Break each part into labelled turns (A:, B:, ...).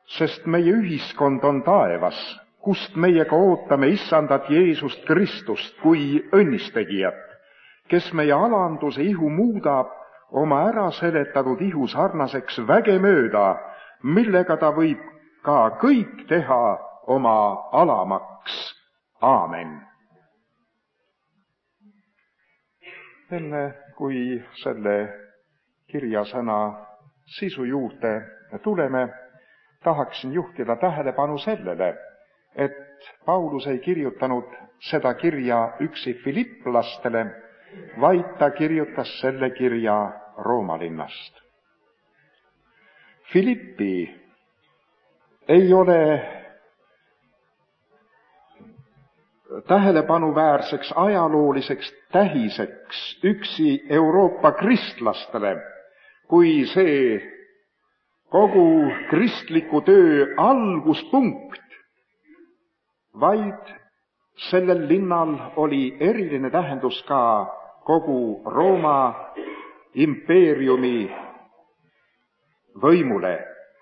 A: sest meie ühiskond on taevas, kust meiega ootame issandat Jeesust Kristust kui õnnistegijat, kes meie alanduse ihu muudab oma äraseletatud ihu sarnaseks vägemööda, millega ta võib ka kõik teha oma alamaks. Aamen. Enne kui selle kirjasõna sisu juurde tuleme, tahaksin juhtida tähelepanu sellele, et Paulus ei kirjutanud seda kirja üksi filipplastele, vaid ta kirjutas selle kirja Rooma linnast. Filippi ei ole tähelepanuväärseks ajalooliseks tähiseks üksi Euroopa kristlastele, kui see kogu kristliku töö alguspunkt, vaid sellel linnal oli eriline tähendus ka kogu Rooma impeeriumi võimule.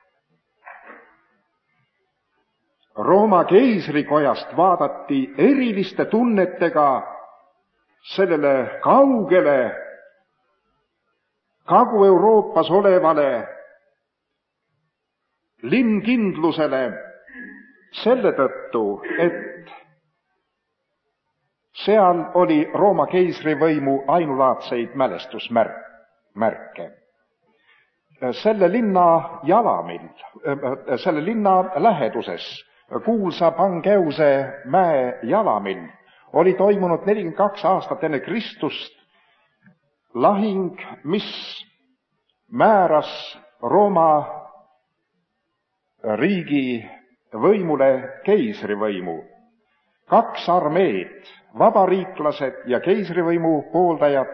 A: Rooma keisrikojast vaadati eriliste tunnetega sellele kaugele Kagu-Euroopas olevale linnkindlusele selle tõttu, et seal oli Rooma keisrivõimu ainulaadseid mälestusmärke. Selle linna jalamil, selle linna läheduses, kuulsa Pangeuse mäe jalamil oli toimunud 42 aastat enne Kristust lahing, mis määras Rooma riigi võimule keisrivõimu. 2 armeed, vabariiklased ja keisrivõimu pooldajad,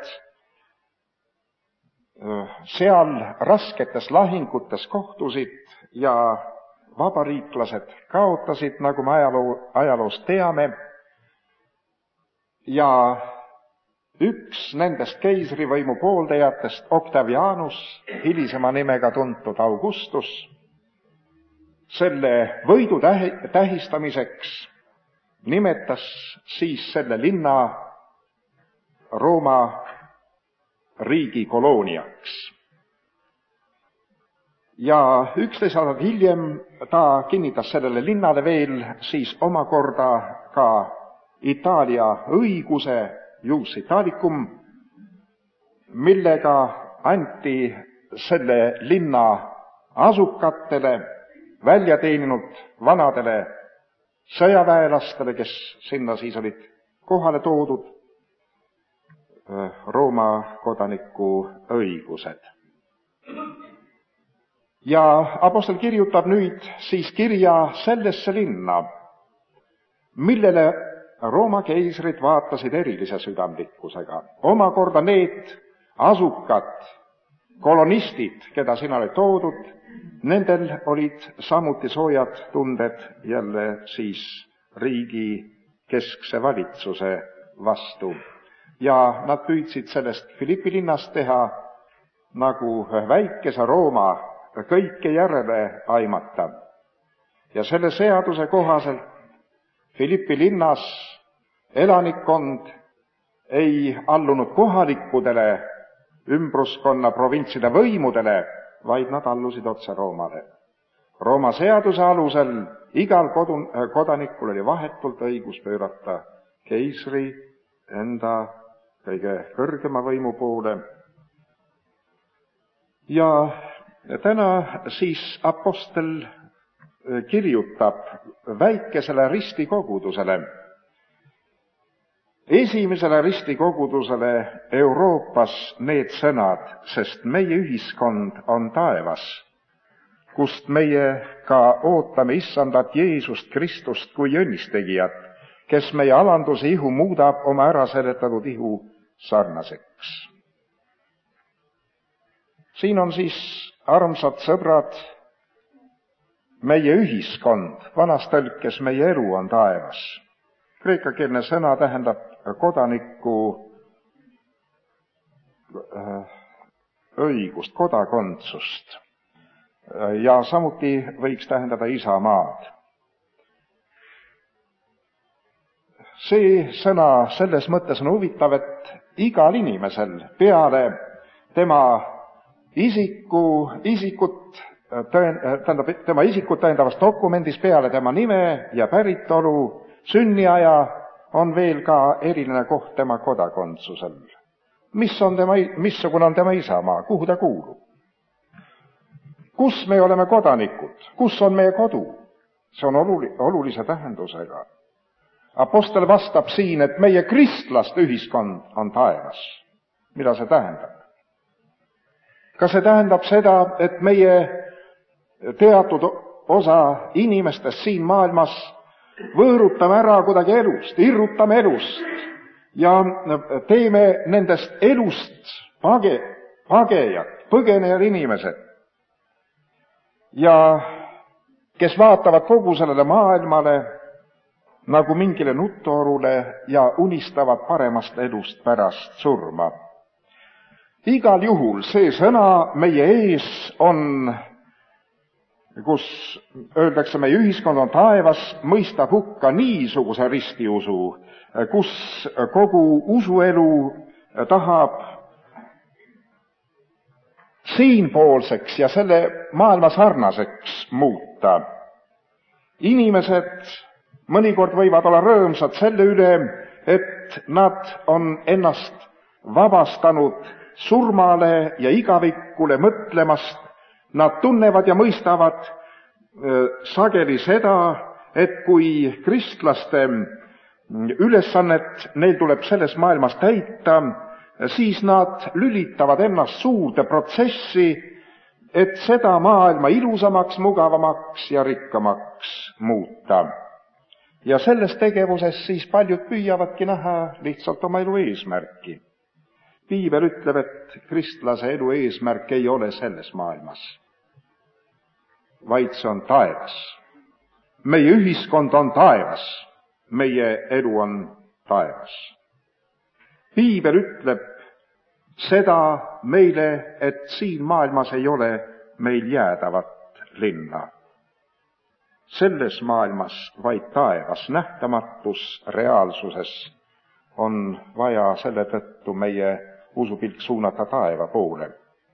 A: seal rasketes lahingutes kohtusid ja vabariiklased kaotasid, nagu me ajaloost teame, ja üks nendest keisrivõimu pooldajatest, Octavianus, hilisema nimega tuntud Augustus, selle võidu tähistamiseks nimetas siis selle linna Rooma riigi kolooniaks. Ja 11 aastat hiljem ta kinnitas sellele linnale veel siis omakorda ka Itaalia õiguse, jus italicum, millega anti selle linna asukatele, välja teeninud vanadele sõjaväelastele, kes sinna siis olid kohale toodud, Rooma kodaniku õigused. Ja apostel kirjutab nüüd siis kirja sellesse linna, millele Rooma keisrid vaatasid erilise südamlikkusega. Omakorda need asukad, kolonistid, keda sinna oli toodud, nendel olid samuti soojad tunded jälle siis riigi keskse valitsuse vastu. Ja nad püüdsid sellest Filippi linnast teha nagu väikese Rooma kõike järele aimata. Ja selle seaduse kohaselt Filippi linnas elanikkond ei allunud kohalikudele ümbruskonna provintside võimudele, vaid nad allusid otse Roomale. Rooma seaduse alusel igal kodanikul oli vahetult õigus pöörata keisri enda kõige kõrgema võimu poole. Ja täna siis apostel kirjutab väikesele ristikogudusele, esimesele ristikogudusele Euroopas need sõnad, sest meie ühiskond on taevas, kust meie ka ootame issandat Jeesust Kristust kui õnnistegijat, kes meie alanduse ihu muudab oma äraseletatud ihu sarnaseks. Siin on siis, armsad sõbrad, meie ühiskond, vanas tõlkes meie elu on taevas. Kreekakeelne sõna tähendab kodaniku õigust, kodakondsust. ja samuti võiks tähendada isamaad. See sõna selles mõttes on huvitav, et igal inimesel peale tema isikut tõendavast dokumendis, peale tema nime ja päritolu, sünniaja, on veel ka eriline koht tema kodakondsusel. Missugune on tema isamaa, kuhu ta kuulub? Kus me oleme kodanikud? Kus on meie kodu? See on olulise tähendusega. Apostel vastab siin, et meie kristlaste ühiskond on taevas. Mida see tähendab? Kas see tähendab seda, et meie teatud osa inimestest siin maailmas võõrutame ära kuidagi elust, irrutame elust ja teeme nendest elust pagejad, põgenejad inimesed ja kes vaatavad kogu sellele maailmale nagu mingile nutuorule ja unistavad paremast elust pärast surma. Igal juhul see sõna meie ees on, kus öeldakse, meie ühiskond on taevas, mõistab hukka niisuguse ristiusu, kus kogu usuelu tahab siinpoolseks ja selle maailma sarnaseks muuta. Inimesed mõnikord võivad olla rõõmsad selle üle, et nad on ennast vabastanud surmale ja igavikule mõtlemast. Nad tunnevad ja mõistavad sageli seda, et kui kristlaste ülesannet neil tuleb selles maailmas täita, siis nad lülitavad ennast suurde protsessi, et seda maailma ilusamaks, mugavamaks ja rikkamaks muuta. Ja selles tegevuses siis paljud püüavadki näha lihtsalt oma elu eesmärki. Piibel ütleb, et kristlase elu eesmärk ei ole selles maailmas, vaid see on taevas. Meie ühiskond on taevas, meie elu on taevas. Piibel ütleb seda meile, et siin maailmas ei ole meil jäädavat linna. Selles maailmas vaid taevas, nähtamatus reaalsuses on vaja selle tõttu meie usupilk suunata taeva poole.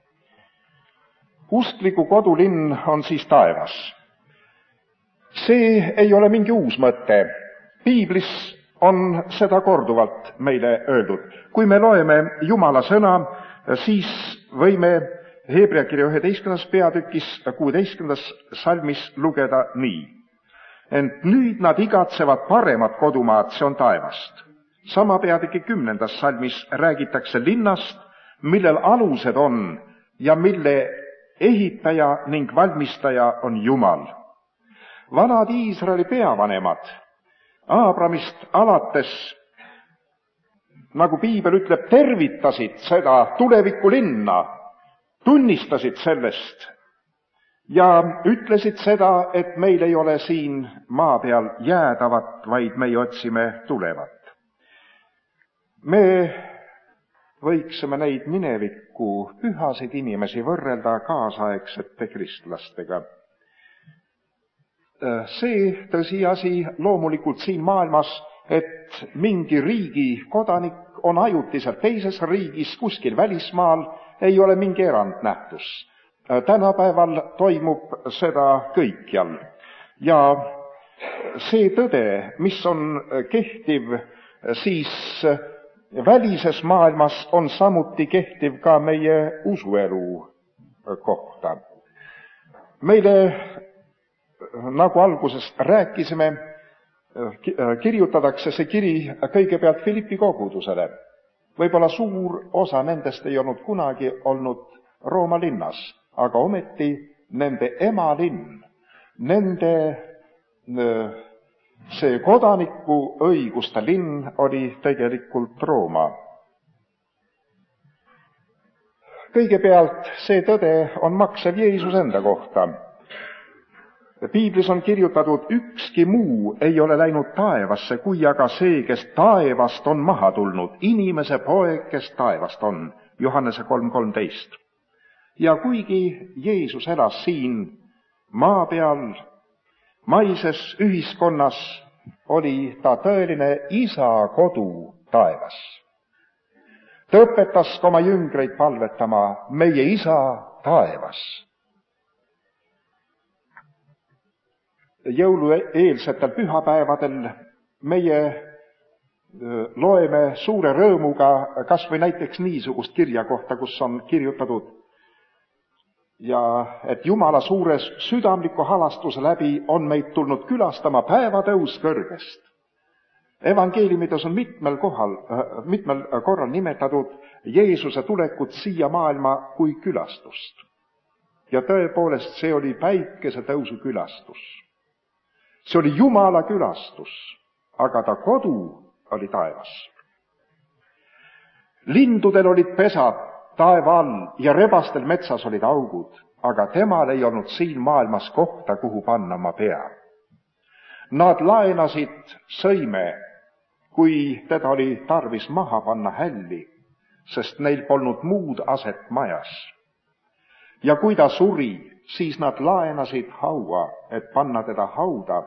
A: Uskliku kodulinn on siis taevas. See ei ole mingi uus mõte. Piiblis on seda korduvalt meile öeldud. Kui me loeme Jumala sõna, siis võime Hebrea kirja 11. peatükis 16. salmis lugeda nii. Ent nüüd nad igatsevad paremat kodumaad, see on taevast. Sama peatüki 10. salmis räägitakse linnast, millel alused on ja mille ehitaja ning valmistaja on Jumal. Vanad Iisraeli peavanemad, Aabramist alates, nagu Piibel ütleb, tervitasid seda tuleviku linna, tunnistasid sellest ja ütlesid seda, et meil ei ole siin maa peal jäädavat, vaid meie otsime tulevat. Me võiksime neid mineviku pühasid inimesi võrrelda kaasaegsete kristlastega. See tõsiasi loomulikult siin maailmas, et mingi riigi kodanik on ajutiselt teises riigis, kuskil välismaal, ei ole mingi erandnähtus. Tänapäeval toimub seda kõikjal. Ja see tõde, mis on kehtiv siis välises maailmas, on samuti kehtiv ka meie usuelu kohta. Meile, nagu alguses rääkisime, kirjutatakse see kiri kõigepealt Filippi kogudusele. Võib-olla suur osa nendest ei olnud kunagi olnud Rooma linnas, aga ometi nende emalinn, nende see kodaniku õiguste linn oli tegelikult Rooma. Kõigepealt see tõde on maksev Jeesus enda kohta. Piiblis on kirjutatud, ükski muu ei ole läinud taevasse, kui aga see, kes taevast on maha tulnud, inimese poeg, kes taevast on. Johannese 3:13. Ja kuigi Jeesus elas siin maa peal, maises ühiskonnas, oli ta tõeline isa kodu taevas. Ta õpetas ka oma jüngreid palvetama meie isa taevas. Jõulueelsetel pühapäevadel meie loeme suure rõõmuga kas või näiteks niisugust kirja kohta, kus on kirjutatud, ja et Jumala suure südamliku halastuse läbi on meid tulnud külastama päevatõus kõrgest. Evangeeliumides on mitmel korral nimetatud Jeesuse tulekut siia maailma kui külastust. Ja tõepoolest see oli päikesetõusu külastus. See oli Jumala külastus, aga ta kodu oli taevas. Lindudel olid pesad taeva all ja rebastel metsas olid augud, aga temal ei olnud siin maailmas kohta, kuhu panna oma pea. Nad laenasid sõime, kui teda oli tarvis maha panna hälli, sest neil polnud muud aset majas. Ja kui ta suri, siis nad laenasid haua, et panna teda hauda.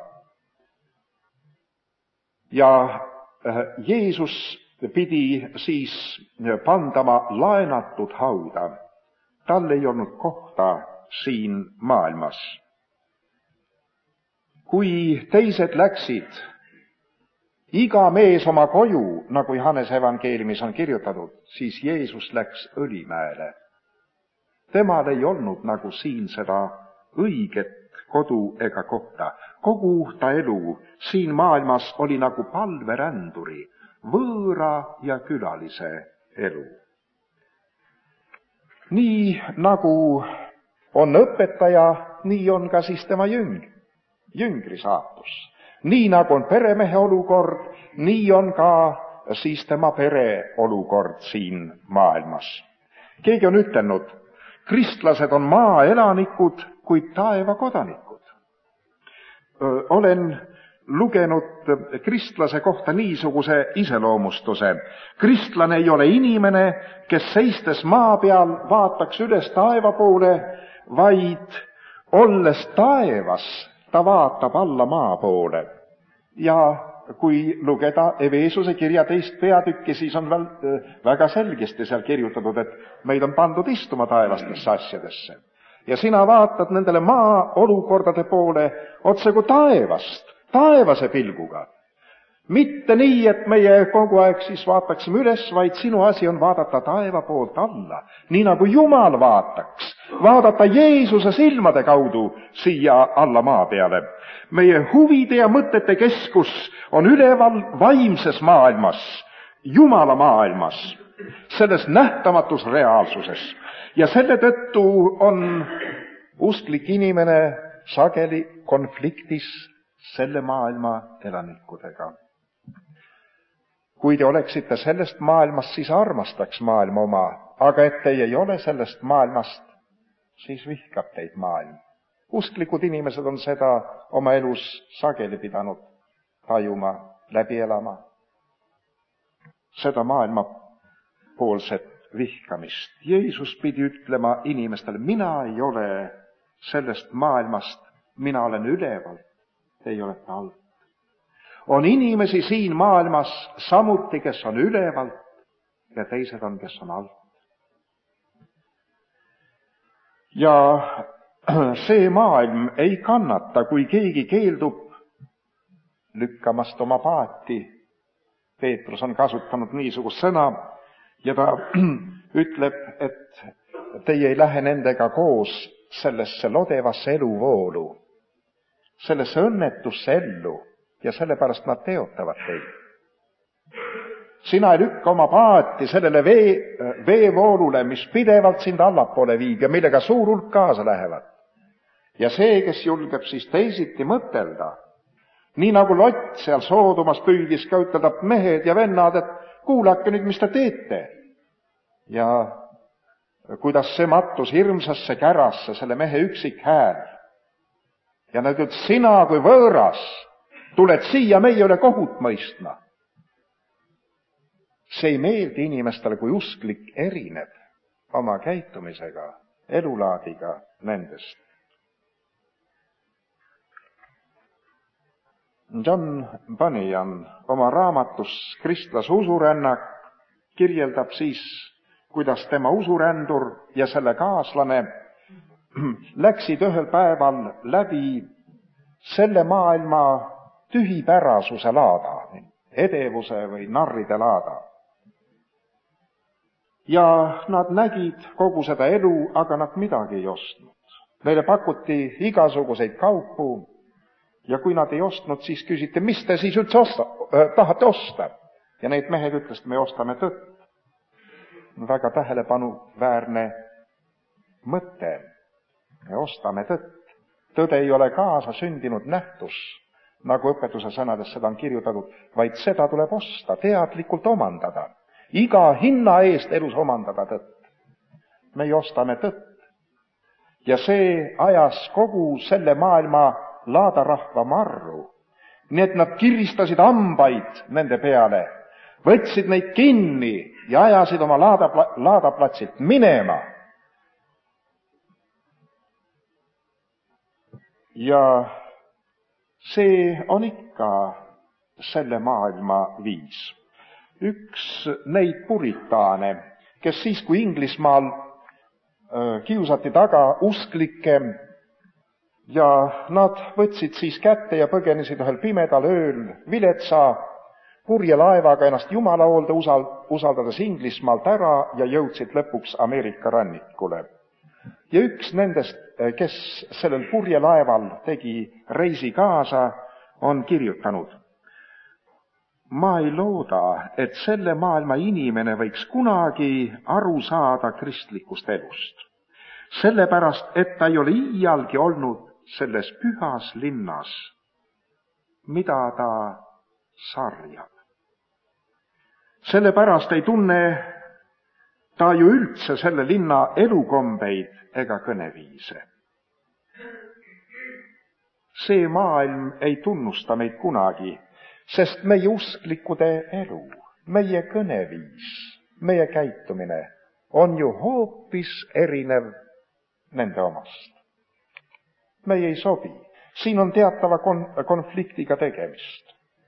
A: Ja Jeesus pidi siis pandama laenatud hauda. Tal ei olnud kohta siin maailmas. Kui teised läksid, iga mees oma koju, nagu Johannese evangeeliumis on kirjutatud, siis Jeesus läks Õlimäele. Temal ei olnud nagu siin seda õiget kodu ega kohta. Kogu ta elu siin maailmas oli nagu palveränduri, võõra ja külalise elu. Nii nagu on õpetaja, nii on ka siis tema jüngri saatus. Nii nagu on peremehe olukord, nii on ka siis tema pere olukord siin maailmas. Keegi on ütelnud, kristlased on maaelanikud, kuid taeva kodanikud. Olen lugenud kristlase kohta niisuguse iseloomustuse. Kristlane ei ole inimene, kes seistes maa peal vaataks üles taeva poole, vaid olles taevas, ta vaatab alla maa poole. Ja kui lugeda Efesuse kirja 2. peatükki, siis on väga selgesti seal kirjutatud, et meid on pandud istuma taevastesse asjadesse. Ja sina vaatad nendele maa olukordade poole otse kui taevast, taevase pilguga. Mitte nii, et meie kogu aeg siis vaataksime üles, vaid sinu asi on vaadata taeva poolt alla. Nii nagu Jumal vaataks, vaadata Jeesuse silmade kaudu siia alla maa peale. Meie huvide ja mõtete keskus on üleval vaimses maailmas, Jumala maailmas, selles nähtamatus reaalsuses. Ja selle tõttu on usklik inimene sageli konfliktis selle maailma elanikudega. Kui te oleksite sellest maailmast, siis armastaks maailma oma, aga et teie ei ole sellest maailmast, siis vihkab teid maailm. Usklikud inimesed on seda oma elus sageli pidanud tajuma, läbi elama. Seda maailma poolset vihkamist. Jeesus pidi ütlema inimestele, mina ei ole sellest maailmast, mina olen üleval, teie olete alt. On inimesi siin maailmas samuti, kes on ülevalt ja teised on, kes on alt. Ja see maailm ei kannata, kui keegi keeldub lükkamast oma paati. Peetrus on kasutanud niisugust sõna ja ta ütleb, et teie ei lähe nendega koos sellesse lodevasse eluvoolu, sellesse õnnetusse ellu ja sellepärast nad teotavad teid. Sina ei lükka oma paati sellele veevoolule, mis pidevalt sind allapoole viib ja millega suur hulk kaasa lähevad. Ja see, kes julgeb siis teisiti mõtelda, nii nagu Lott seal Soodomas püüdis ka ütelda, mehed ja vennad, et kuulake nüüd, mis te teete. Ja kuidas see mattus hirmsasse kärasse, selle mehe üksik hääl. Ja nad ütlevad, sina kui võõras tuled siia meie üle kohut mõistma. See ei meeldi inimestele, kui usklik erineb oma käitumisega elulaadiga nendest. John Bunyan oma raamatus Kristlase usurännak kirjeldab siis, kuidas tema usurändur ja selle kaaslane läksid ühel päeval läbi selle maailma tühipärasuse laada, edevuse või narride laada. Ja nad nägid kogu seda elu, aga nad midagi ei ostnud. Neile pakuti igasuguseid kaupu ja kui nad ei ostnud, siis küsiti, mis te siis üldse tahate osta? Ja need mehed ütlesid, me ostame tõtt. Väga tähelepanuväärne mõte. Me ostame tõtt. Tõde ei ole kaasa sündinud nähtus, nagu õpetuse sõnades seda on kirjutatud, vaid seda tuleb osta, teadlikult omandada. Iga hinna eest elus omandada tõtt. Me ostame tõtt. Ja see ajas kogu selle maailma laadarahva marru. Nii et nad kiristasid hambaid nende peale, võtsid neid kinni ja ajasid oma laadaplatsilt minema. Ja see on ikka selle maailma viis. Üks neid puritaane, kes siis, kui Inglismaal kiusati taga usklikke ja nad võtsid siis kätte ja põgenesid ühel pimedal ööl viletsa purjelaevaga ennast Jumala hoolde usaldades Inglismaalt ära ja jõudsid lõpuks Ameerika rannikule. Ja üks nendest, kes sellel purjelaeval tegi reisi kaasa, on kirjutanud: ma ei looda, et selle maailma inimene võiks kunagi aru saada kristlikust elust. Sellepärast, et ta ei ole iialgi olnud selles pühas linnas, mida ta sarjab. Sellepärast ei tunne ta ju üldse selle linna elukombeid ega kõneviise. See maailm ei tunnusta meid kunagi, sest meie usklikude elu, meie kõneviis, meie käitumine on ju hoopis erinev nende omast. Meie ei sobi. Siin on teatava konfliktiga tegemist.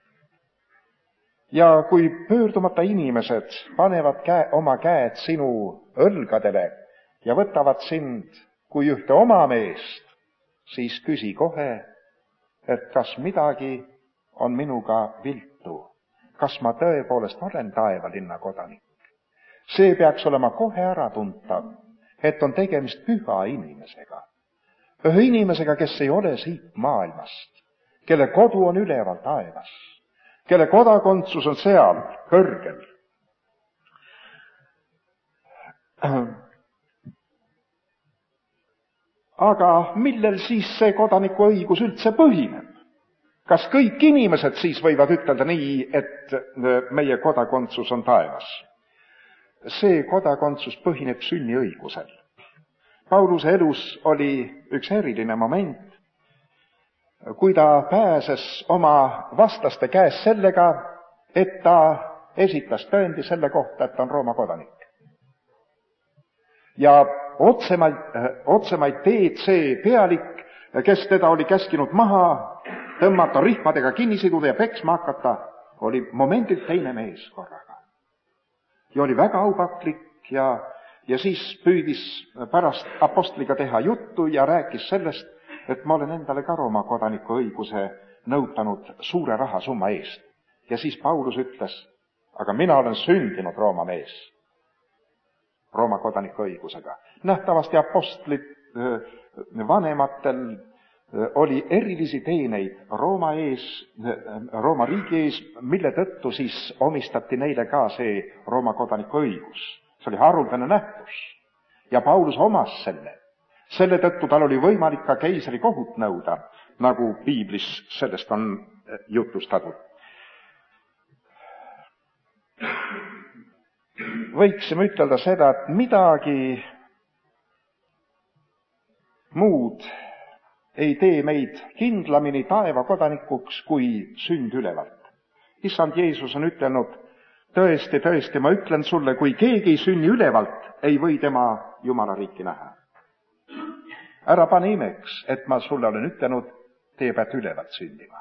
A: Ja kui pöördumata inimesed panevad oma käed sinu õlgadele ja võtavad sind kui ühte oma meest, siis küsi kohe, et kas midagi on minuga viltu, kas ma tõepoolest olen taevalinna kodanik. See peaks olema kohe äratuntav, et on tegemist püha inimesega. Ühe inimesega, kes ei ole siit maailmast, kelle kodu on üleval taevas, kelle kodakondsus on seal kõrgel. Aga millel siis see kodaniku õigus üldse põhineb? Kas kõik inimesed siis võivad ütelda nii, et meie kodakondsus on taevas? See kodakondsus põhineb sünniõigusel. Pauluse elus oli üks eriline moment, kui ta pääses oma vastaste käest sellega, et ta esitas tõendi selle kohta, et ta on Rooma kodanik. Ja otsemaid teed see pealik, kes teda oli käskinud maha tõmmata, rihmadega kinni siduda ja peksma hakata, oli momendilt teine mees korraga. Ja oli väga aupaklik ja siis püüdis pärast apostliga teha juttu ja rääkis sellest, et ma olen endale ka Rooma kodaniku õiguse nõutanud suure rahasumma eest. Ja siis Paulus ütles, aga mina olen sündinud Rooma mees, Rooma kodaniku õigusega. Nähtavasti apostlid vanematel oli erilisi teeneid Rooma riigi ees, mille tõttu siis omistati neile ka see Rooma kodaniku õigus. See oli haruldane nähtus ja Paulus omas selle. Selle tõttu tal oli võimalik ka keisri kohut nõuda, nagu piiblis sellest on jutustatud. Võiksime ütelda seda, et midagi muud ei tee meid kindlamini taevakodanikuks kui sünd ülevalt. Issand Jeesus on ütelnud, tõesti, tõesti, ma ütlen sulle, kui keegi ei sünni ülevalt, ei või tema Jumala riiki näha. ära pane imeks, et ma sulle olen ütelnud, te peate ülevalt sündima.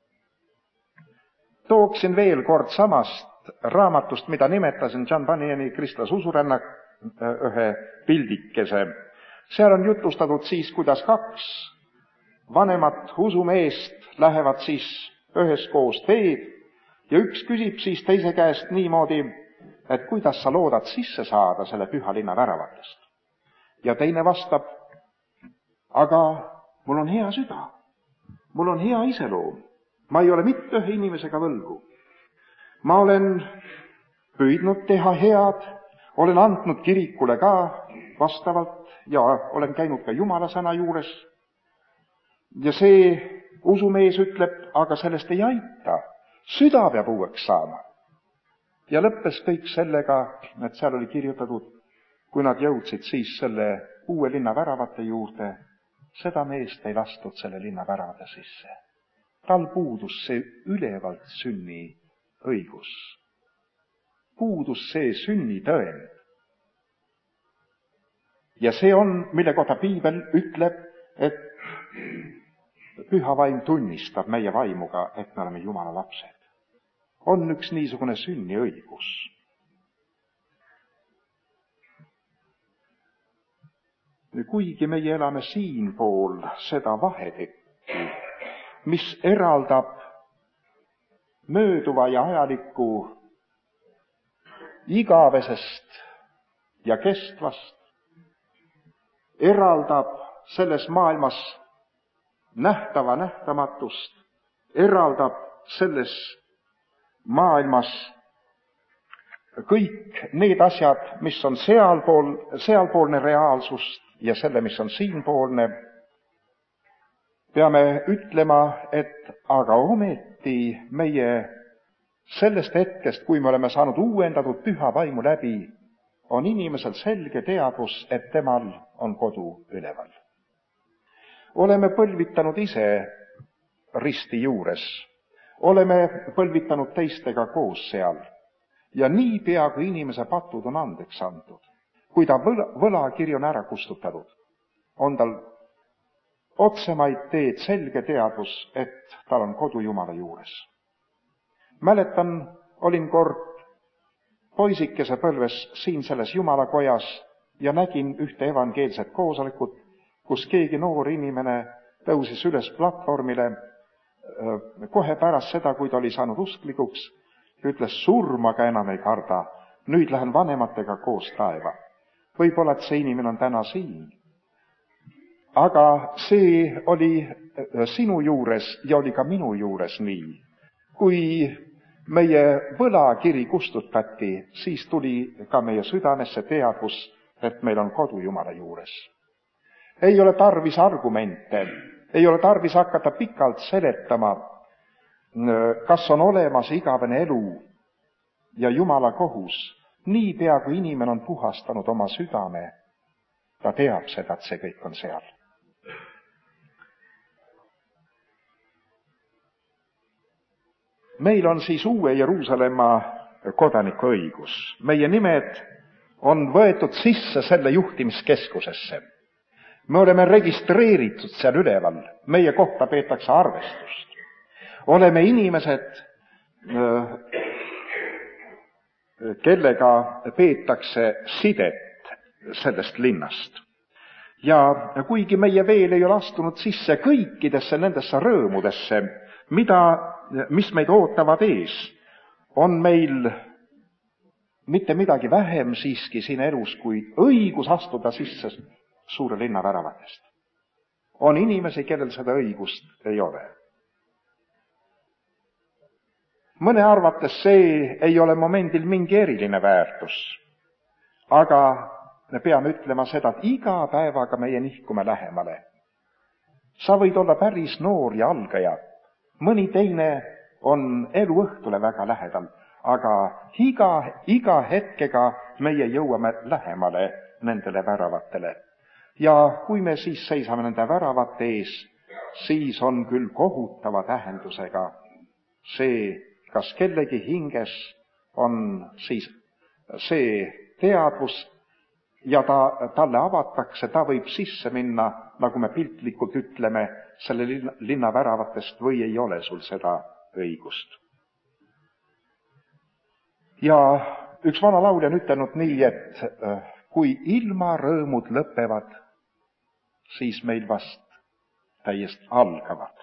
A: Tooksin veel kord samast raamatust, mida nimetasin, John Bunyani Kristlase usurännak, ühe pildikese. Seal on jutustatud siis, kuidas kaks vanemat usumeest lähevad siis üheskoos teed ja üks küsib siis teise käest niimoodi, et kuidas sa loodad sisse saada selle püha linna väravatest. Ja teine vastab, aga mul on hea süda, mul on hea iseloom, ma ei ole mitte ühe inimesega võlgu. Ma olen püüdnud teha head, olen andnud kirikule ka vastavalt ja olen käinud ka Jumala sõna juures. Ja see usumees ütleb, aga sellest ei aita, süda peab uueks saama. Ja lõppes kõik sellega, et seal oli kirjutatud, kui nad jõudsid siis selle uue linna väravate juurde, seda meest ei lastud selle linna väravade sisse. Tal puudus see ülevalt sünni õigus. Puudus see sünnitõend. Ja see on, mille kohta piibel ütleb, et püha vaim tunnistab meie vaimuga, et me oleme Jumala lapsed. On üks niisugune sünniõigus. Kuigi meie elame siinpool seda vahetekki, mis eraldab mööduva ja ajalikku igavesest ja kestvast, eraldab selles maailmas nähtava nähtamatust, eraldab selles maailmas kõik need asjad, mis on sealpoolne reaalsust ja selle, mis on siinpoolne, peame ütlema, et aga ometi meie sellest hetkest, kui me oleme saanud uuendatud püha vaimu läbi, on inimesel selge teadvus, et temal on kodu üleval. Oleme põlvitanud ise risti juures, oleme põlvitanud teistega koos seal ja niipea, kui inimese patud on andeks antud, kui ta võlakiri on ära kustutatud, on tal otsemaid teed selge teadvus, et tal on kodu Jumala juures. Mäletan, olin kord poisikese põlves siin selles Jumala kojas ja nägin ühte evangeelset koosolekut, kus keegi noor inimene tõusis üles platvormile kohe pärast seda, kui ta oli saanud usklikuks, ütles, surmaga enam ei karda, nüüd lähen vanematega koos taeva. Võib-olla, et see inimene on täna siin. Aga see oli sinu juures ja oli ka minu juures nii. Kui meie võlakiri kustutati, siis tuli ka meie südamesse teadvus, et meil on kodu Jumala juures. Ei ole tarvis argumente, ei ole tarvis hakata pikalt seletama, kas on olemas igavene elu ja Jumala kohus. Niipea, kui inimene on puhastanud oma südame, ta teab seda, et see kõik on seal. Meil on siis uue Jeruusalemma kodanikuõigus. Meie nimed on võetud sisse selle juhtimiskeskusesse. Me oleme registreeritud seal üleval, meie kohta peetakse arvestust. Oleme inimesed, kellega peetakse sidet sellest linnast. Ja kuigi meie veel ei ole astunud sisse kõikidesse nendesse rõõmudesse, mis meid ootavad ees, on meil mitte midagi vähem siiski siin elus, kui õigus astuda sisse suure linna väravatest. On inimesi, kellel seda õigust ei ole. Mõne arvates see ei ole momendil mingi eriline väärtus, aga me peame ütlema seda, et iga päevaga meie nihkume lähemale. Sa võid olla päris noor ja algaja, mõni teine on eluõhtule väga lähedal, aga iga hetkega meie jõuame lähemale nendele väravatele. Ja kui me siis seisame nende väravate ees, siis on küll kohutava tähendusega see, kas kellegi hinges on siis see teadvus, ja talle avatakse, ta võib sisse minna, nagu me piltlikult ütleme, selle linna väravatest või ei ole sul seda õigust. Ja üks vana laulja on ütelnud nii, et kui ilmarõõmud lõpevad, siis meil vast täiesti algavad.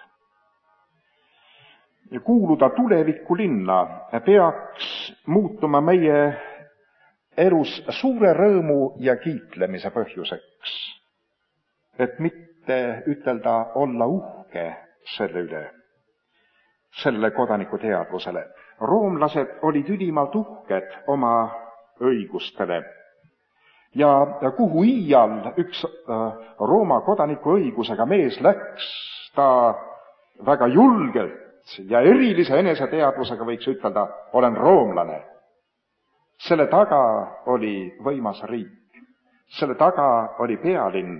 A: Ja kuuluda tuleviku linna peaks muutuma meie elus suure rõõmu ja kiitlemise põhjuseks, et mitte ütelda olla uhke selle üle, selle kodaniku teadvusele. Roomlased olid ülimalt uhked oma õigustele ja kuhu iial üks Rooma kodaniku õigusega mees läks, ta väga julgelt ja erilise eneseteadvusega võiks ütelda, olen roomlane. Selle taga oli võimas riik, selle taga oli pealinn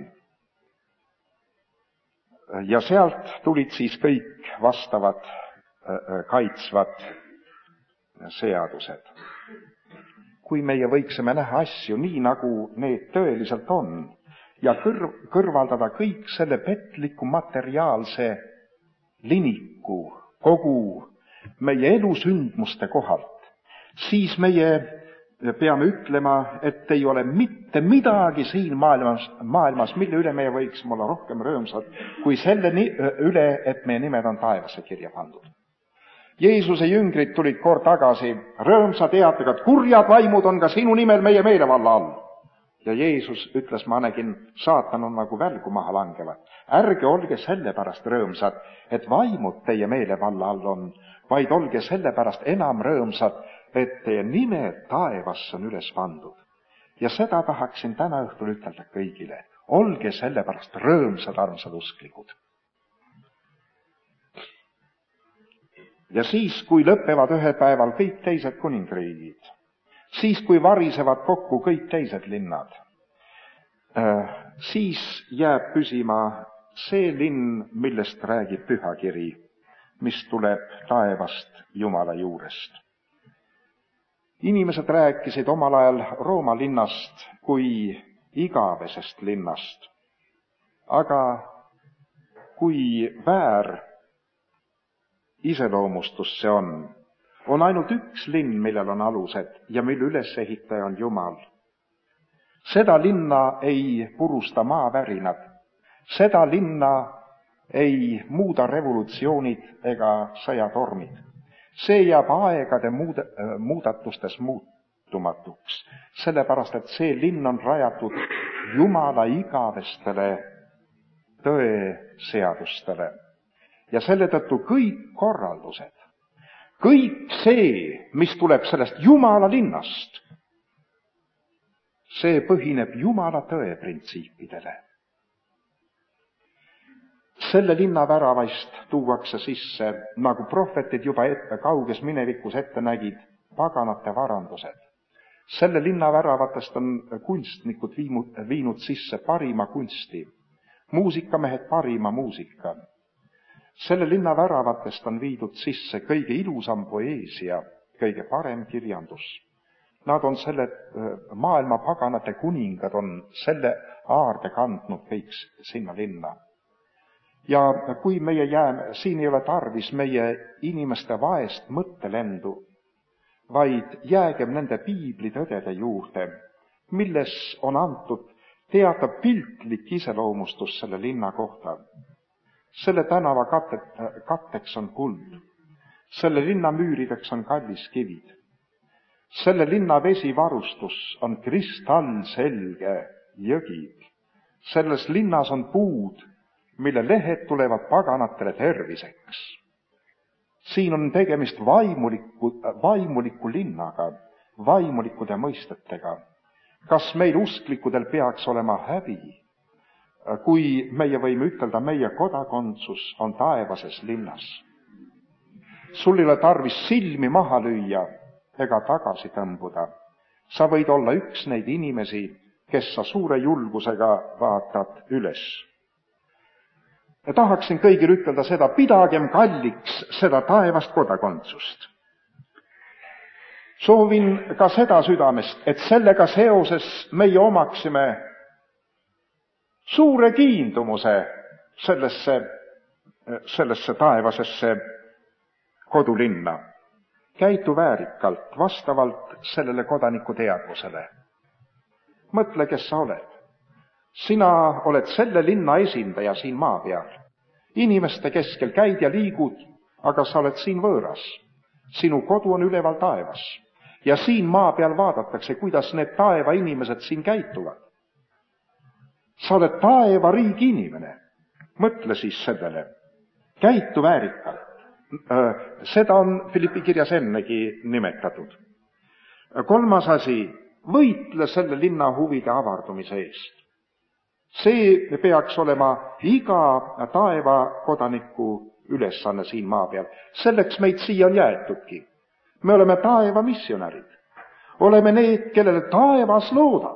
A: ja sealt tulid siis kõik vastavad kaitsvad seadused. Kui meie võiksime näha asju nii, nagu need tõeliselt on ja kõrvaldada kõik selle petliku materiaalse liniku kogu meie elusündmuste kohalt, siis meie peame ütlema, et ei ole mitte midagi siin maailmas, mille üle meie võiksime olla rohkem rõõmsad, kui selle üle, et meie nimed on taevasse kirja pandud. Jeesuse jüngrid tulid kord tagasi rõõmsa teatega, et kurjad vaimud on ka sinu nimel meie meelevalla all. Ja Jeesus ütles, ma nägin, saatan on nagu välgu maha langevad. Ärge olge sellepärast rõõmsad, et vaimud teie meelevalla all on, vaid olge sellepärast enam rõõmsad, et teie nimed taevasse on üles pandud. Ja seda tahaksin täna õhtul ütelda kõigile. Olge sellepärast rõõmsad, armsad usklikud. Ja siis, kui lõpevad ühel päeval kõik teised kuningriigid, siis, kui varisevad kokku kõik teised linnad, siis jääb püsima see linn, millest räägib pühakiri, mis tuleb taevast Jumala juurest. Inimesed rääkisid omal ajal Rooma linnast kui igavesest linnast, aga kui väär iseloomustus see on ainult üks linn, millel on alused ja mille ülesehitaja on Jumal. Seda linna ei purusta maavärinad, seda linna ei muuda revolutsioonid ega sõjatormid. See jääb aegade muudatustes muutumatuks, sellepärast et see linn on rajatud Jumala igavestele tõeseadustele. Ja selle tõttu kõik korraldused, kõik see, mis tuleb sellest Jumala linnast, see põhineb Jumala tõe printsiipidele. Selle linna väravaist tuuakse sisse, nagu prohvetid juba kauges minevikus ette nägid, paganate varandused. Selle linna väravatest on kunstnikud viinud sisse parima kunsti, muusikamehed parima muusika. Selle linna väravatest on viidud sisse kõige ilusam poeesia, kõige parem kirjandus. Nad on selle maailma paganate kuningad, on selle aarde kandnud kõik sinna linna. Ja kui meie jääme, siin ei ole tarvis meie inimeste vaest mõttelendu, vaid jäägem nende piiblitõdede juurde, milles on antud teatav piltlik iseloomustus selle linna kohta. Selle tänava katteks on kuld, selle linna müürideks on kalliskivid, selle linna vesivarustus on kristallselge jõgi, selles linnas on puud, mille lehed tulevad paganatele terviseks. Siin on tegemist vaimuliku linnaga, vaimulikude mõistetega. Kas meil usklikudel peaks olema häbi, kui meie võime ütelda, meie kodakondsus on taevases linnas? Sul ei ole tarvis silmi maha lüüa ega tagasi tõmbuda. Sa võid olla üks neid inimesi, kes sa suure julgusega vaatad üles. Ja tahaksin kõigil ütelda seda, pidagem kalliks seda taevast kodakondsust. Soovin ka seda südamest, et sellega seoses meie omaksime suure kiindumuse sellesse taevasesse kodulinna. Käitu väärikalt, vastavalt sellele kodaniku teadvusele. Mõtle, kes sa oled. Sina oled selle linna esindaja siin maa peal. Inimeste keskel käid ja liigud, aga sa oled siin võõras. Sinu kodu on üleval taevas. Ja siin maa peal vaadatakse, kuidas need taeva inimesed siin käituvad. Sa oled taeva riigi inimene. Mõtle siis sellele. Käitu väärikalt. Seda on Filippi kirjas ennegi nimetatud. 3. asi, võitle selle linna huvide avardumise eest. See peaks olema iga taeva kodaniku ülesanne siin maa peal. Selleks meid siia on jäetudki. Me oleme taeva missionärid. Oleme need, kellele taevas loodab.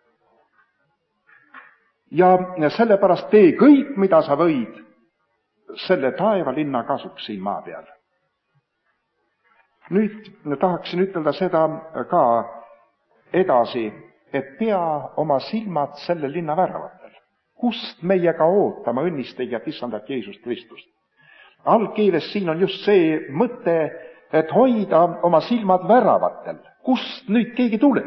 A: Ja sellepärast tee kõik, mida sa võid, selle taevalinna kasuks siin maa peal. Nüüd tahaksin ütelda seda ka edasi, et pea oma silmad selle linna väravatel. Kust meie ka ootama õnnistegijat issandat Jeesust Kristust. Algkeeles siin on just see mõte, et hoida oma silmad väravatel. Kust nüüd keegi tuleb?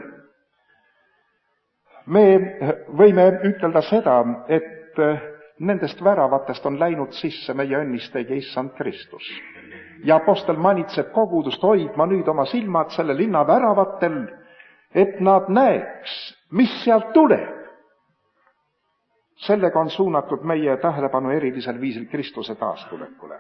A: Me võime ütelda seda, et nendest väravatest on läinud sisse meie õnnistegija issand Kristus. Ja apostel manitseb kogudust hoidma nüüd oma silmad selle linna väravatel, et nad näeks, mis sealt tuleb. Sellega on suunatud meie tähelepanu erilisel viisil Kristuse taastulekule.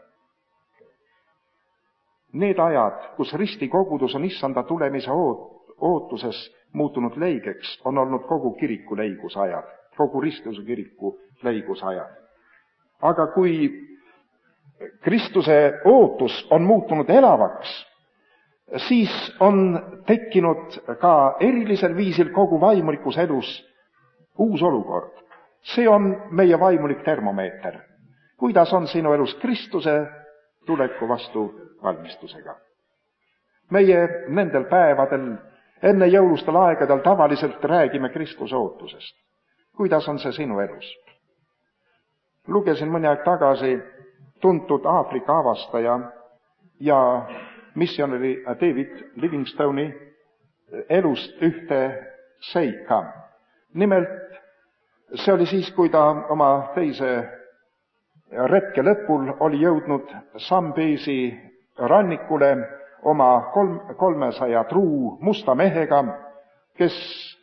A: Need ajad, kus ristikogudus on issanda tulemise ootuses muutunud leigeks, on olnud kogu kiriku leigusajad, kogu Kristuse kiriku leigusajad. Aga kui Kristuse ootus on muutunud elavaks, siis on tekkinud ka erilisel viisil kogu vaimulikus elus uus olukord. See on meie vaimulik termomeeter. Kuidas on sinu elus Kristuse tuleku vastu valmistusega? Meie nendel päevadel, enne jõulustel aegadel tavaliselt räägime Kristuse ootusest. Kuidas on see sinu elus? Lugesin mõni aeg tagasi tuntud Aafrika avastaja ja missionäri David Livingstone'i elust ühte seika. Nimelt, see oli siis, kui ta oma teise retke lõpul oli jõudnud Zambezi rannikule oma 300 truu musta mehega, kes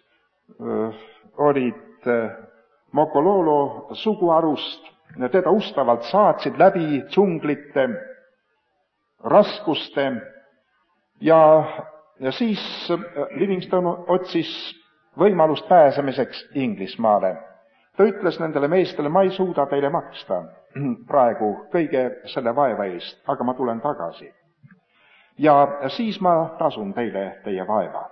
A: olid Mokololo suguharust, teda ustavalt saatsid läbi džunglite, raskuste ja siis Livingstone otsis võimalust pääsemiseks Inglismaale. Ta ütles nendele meestele, ma ei suuda teile maksta praegu kõige selle vaeva eest, aga ma tulen tagasi. Ja siis ma tasun teile teie vaeva.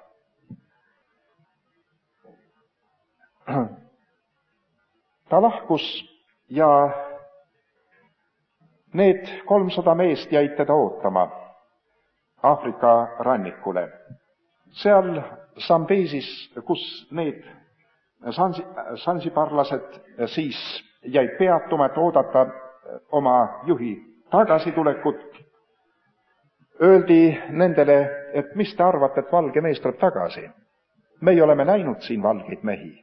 A: Ta lahkus ja need 300 meest jäid teda ootama Aafrika rannikule. Seal Zambezis, kus need sansibarlased siis jäid peatuma, et oodata oma juhi tagasitulekut, öeldi nendele, et mis te arvate, et valge mees tuleb tagasi? Meie oleme näinud siin valgeid mehi.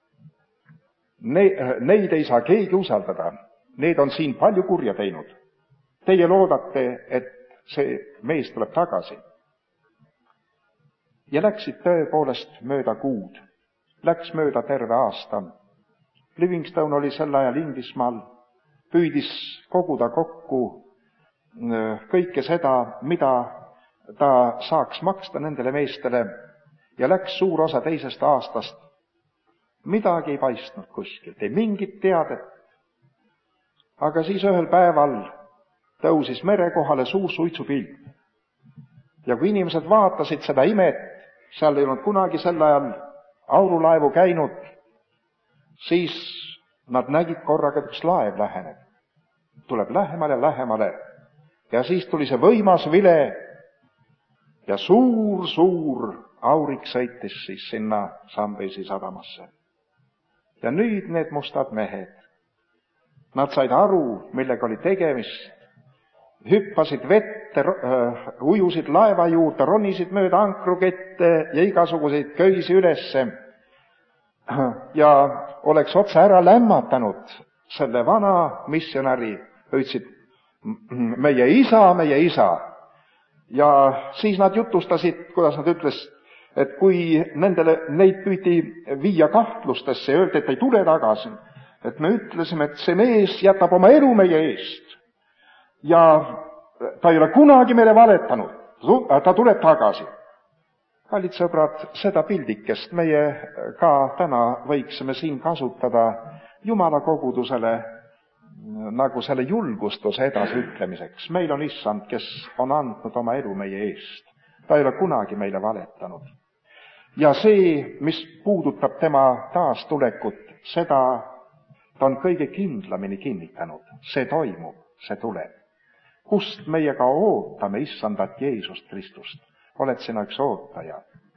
A: Neid ei saa keegi usaldada. Need on siin palju kurja teinud. Teie loodate, et see mees tuleb tagasi. Ja läksid tõepoolest mööda kuud. Läks mööda terve aasta. Livingstone oli sel ajal Inglismaal, püüdis koguda kokku kõike seda, mida ta saaks maksta nendele meestele, ja läks suur osa teisest aastast. Midagi ei paistnud kuskilt, ei mingit teadet. Aga siis ühel päeval tõusis mere kohale suur suitsupild. Ja kui inimesed vaatasid seda imet, seal ei olnud kunagi sel ajal aurulaevu käinud, siis nad nägid korraga, et üks laev läheneb. Tuleb lähemale, lähemale. Ja siis tuli see võimas vile ja suur aurik sõitis siis sinna Zambezi sadamasse. Ja nüüd need mustad mehed, nad said aru, millega oli tegemist, hüppasid vette, ujusid laeva juurde, ronisid mööda ankrukette ja igasuguseid köisi ülesse ja oleks otse ära lämmatanud selle vana missionäri, ütlesid meie isa. Ja siis nad jutustasid, kuidas nad ütles, et kui neid püüdi viia kahtlustesse ja öeldi, et ei tule tagasi, et me ütlesime, et see mees jätab oma elu meie eest ja ta ei ole kunagi meile valetanud, ta tuleb tagasi. Kallid sõbrad, seda pildikest meie ka täna võiksime siin kasutada Jumala kogudusele nagu selle julgustuse edasiütlemiseks. Meil on issand, kes on andnud oma elu meie eest. Ta ei ole kunagi meile valetanud. Ja see, mis puudutab tema taastulekut, seda ta on kõige kindlamini kinnitanud. See toimub, see tuleb. Kust meie ka ootame issandat Jeesust Kristust? Oled sina üks ootaja,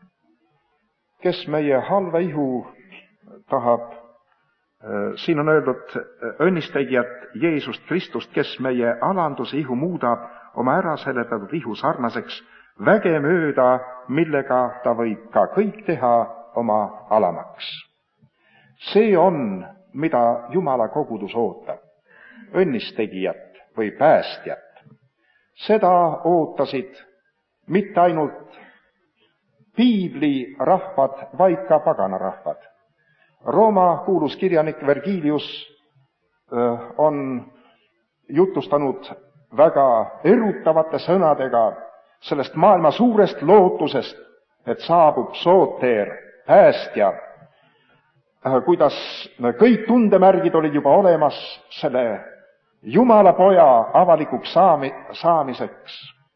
A: kes meie halva ihu tahab, siin on öeldud õnnistegijat Jeesust Kristust, kes meie alanduse ihu muudab oma äraseletatud ihu sarnaseks väge mööda, millega ta võib ka kõik teha oma alamaks. See on, mida Jumala kogudus ootab, õnnistegijat või päästjat. Seda ootasid mitte ainult piibli rahvad, vaid ka paganarahvad. Rooma kuulus kirjanik Vergilius on jutustanud väga erutavate sõnadega sellest maailma suurest lootusest, et saabub sooteer, päästja, kuidas kõik tundemärgid olid juba olemas selle Jumala poja avalikuks saamiseks.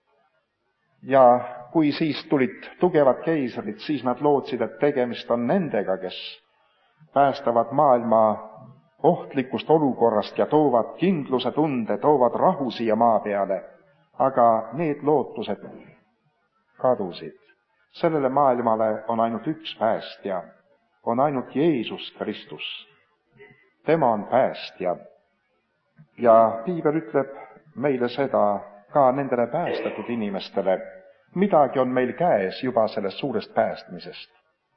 A: Ja kui siis tulid tugevad keisrid, siis nad lootsid, et tegemist on nendega, kes päästavad maailma ohtlikust olukorrast ja toovad kindluse tunde, toovad rahu siia maa peale. Aga need lootused kadusid. Sellele maailmale on ainult üks päästja, on ainult Jeesus Kristus. Tema on päästja. Ja piibel ütleb meile seda ka nendele päästetud inimestele. Midagi on meil käes juba sellest suurest päästmisest.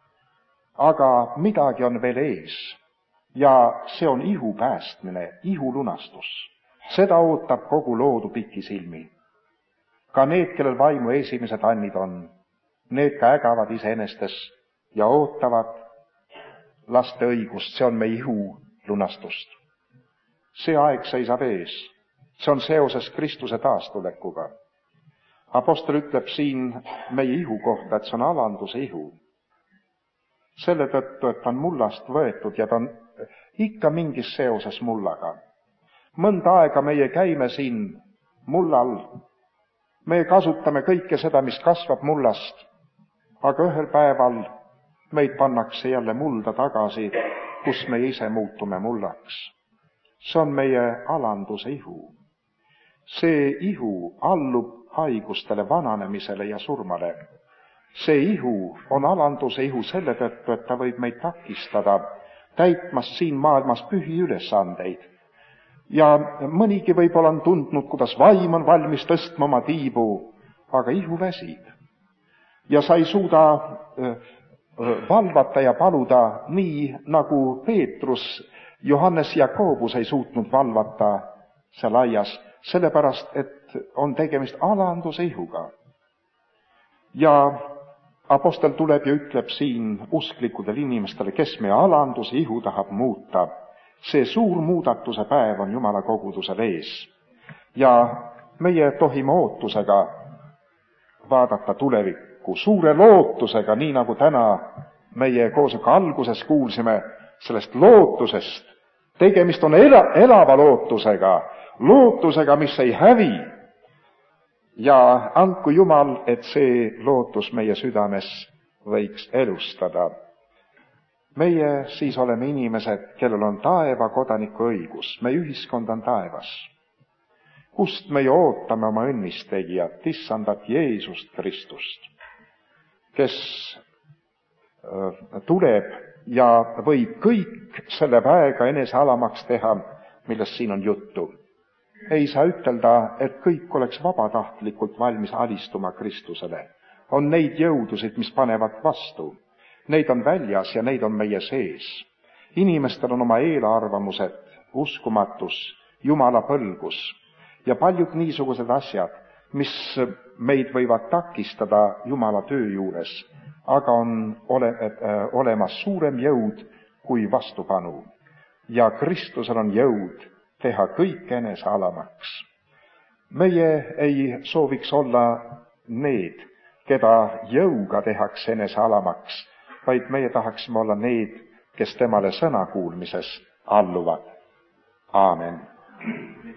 A: Aga midagi on veel ees. Ja see on ihu päästmine, ihu lunastus. Seda ootab kogu loodu pikisilmi. Ka need, kellel vaimu esimesed annid on, need ka ägavad iseenestes ja ootavad laste õigust. See on meie ihu lunastust. See aeg seisab ees. See on seoses Kristuse taastulekuga. Apostel ütleb siin meie ihu kohta, et see on alanduse ihu. Selle tõttu, et ta on mullast võetud ja ta on ikka mingis seoses mullaga. Mõnda aega meie käime siin mullal. Me kasutame kõike seda, mis kasvab mullast, aga ühel päeval meid pannakse jälle mulda tagasi, kus me ise muutume mullaks. See on meie alanduse ihu. See ihu allub haigustele, vananemisele ja surmale. See ihu on alanduse ihu selle tõttu, et ta võib meid takistada täitmas siin maailmas pühi ülesandeid. Ja mõnigi võib-olla on tundnud, kuidas vaim on valmis tõstma oma tiibu, aga ihu väsib. Ja sa ei suuda valvata ja paluda nii, nagu Peetrus, Johannes ja Jakobus ei suutnud valvata seal aias, sellepärast, et on tegemist alanduse ihuga. Ja apostel tuleb ja ütleb siin usklikudele inimestele, kes meie alanduse ihu tahab muuta. See suur muudatuse päev on Jumala kogudusel ees. Ja meie tohime ootusega vaadata tulevikku, suure lootusega, nii nagu täna meie koosoleku alguses kuulsime sellest lootusest. Tegemist on elava lootusega, mis ei hävi. Ja andku Jumal, et see lootus meie südames võiks elustada. Meie siis oleme inimesed, kellel on taeva kodaniku õigus. Meie ühiskond on taevas. kust meie ootame oma õnnistegijat, issandat Jeesust Kristust, kes tuleb ja võib kõik selle väega enese alamaks teha, millest siin on juttu. Ei saa ütelda, et kõik oleks vabatahtlikult valmis alistuma Kristusele. On neid jõudusid, mis panevad vastu. Neid on väljas ja neid on meie sees. Inimestel on oma eelarvamused, uskumatus, Jumala põlgus ja paljud niisugused asjad, mis meid võivad takistada Jumala töö juures, aga on olemas suurem jõud kui vastupanu. Ja Kristusel on jõud teha kõik enese alamaks. Meie ei sooviks olla need, keda jõuga tehakse enese alamaks, vaid meie tahaksime olla need, kes temale sõna kuulmises alluvad. Aamen.